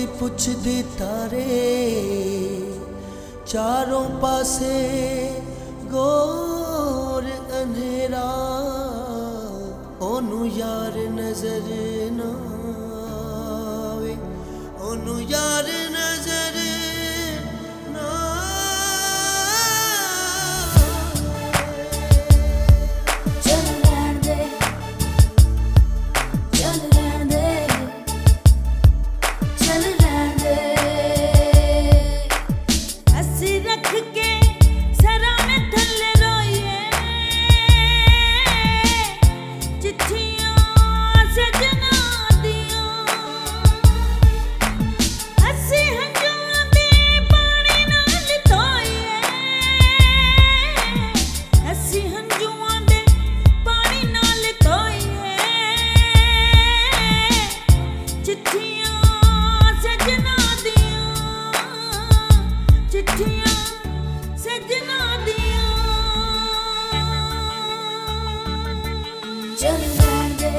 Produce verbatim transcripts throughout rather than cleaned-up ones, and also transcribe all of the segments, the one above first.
पुछदे तारे चारों पासे गोर अंधेरा ओनू यार नजर ना आवे ओनू यार नजर ना चल रहन दे चल रहन दे चल रहन दे अस्सी रख के सराने थल्ले रोइए चिट्ठियां सजना दियां अस्सी हंजुआं दे पानी नाल धोइए अस्सी हंजुआं दे पानी नाल धोइए चिट्ठियां सजना दियां चिट्ठियां सजना दियां चल रहन दे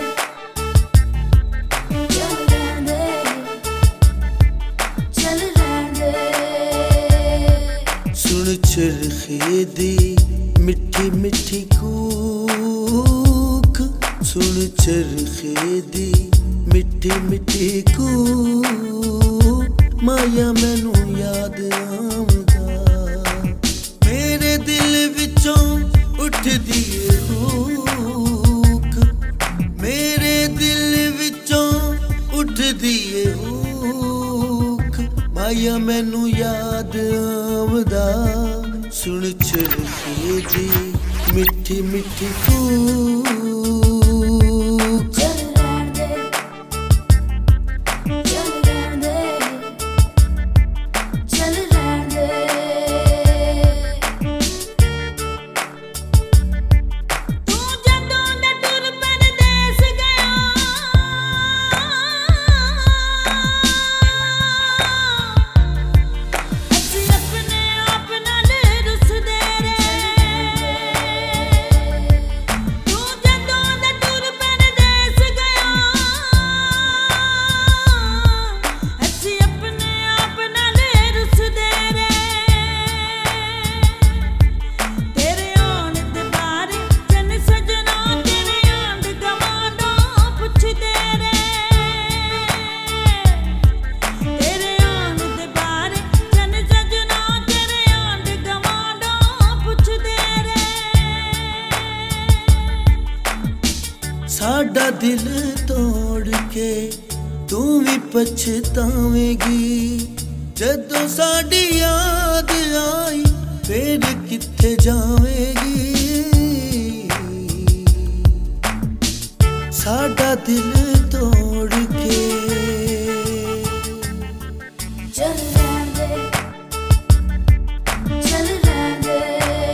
चल रहन दे चल रहन दे सुन चरखे दी मिठी मिठी कूक सुन चरखे दी मिठी मिठी कूक माया मैनू याद आउंदा मेरे दिल विचों उठदी ए हूक मेरे दिल विचों उठदी ए हूक माया मैनू याद आउंदा सुन चरखे दी मिठी मिठी कूक चल रहन दे चल रहन दे चल रहन दे तू जदों दा टुर परदेस गया अस्सी अपने आप नाल रुसदे रहे तू जदों दा टुर परदेस गया अस्सी अपने आप नाल रुसदे रहे तेरे आउण दे बारे चन सजना तेरे आंड गवांडों पुछदे रहे तेरे आउण दे बारे चन सजना तेरे आंड गवांडों पुछदे रहे साडा दिल तोड़ के तू भी पछतावेगी जदों साडी याद आई फिर किथे जावेगी साडा दिल तोड़ के चल रहन दे चल रहन दे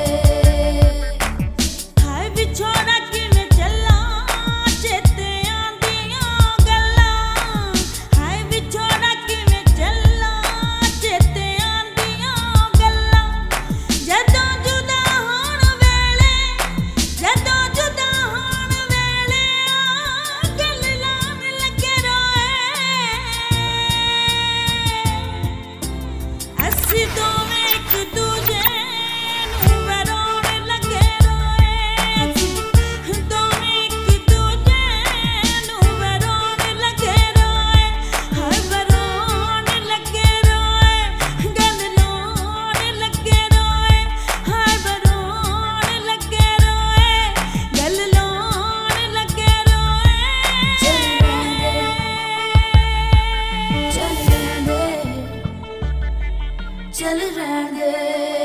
हाय विछोड़ा किवें चला चेते आंदियां गल्लां हाय विछोड़ा किवें चला चेते आंदियां गल्लां जदों जुदा होण वेले जदों जुदा होण वेले आ गल लाण लगे रोए अस्सी दोवें एक दूजे नूं वरोण लगे रोए अस्सी दोवें एक दूजे नूं वरोण लगे रोए हाय वरोण लगे रोए गल लाउण लगे रोए हाय वरोण लगे रोए गल लाउण लगे रोए चल रहन दे चल रहन दे चल रहन दे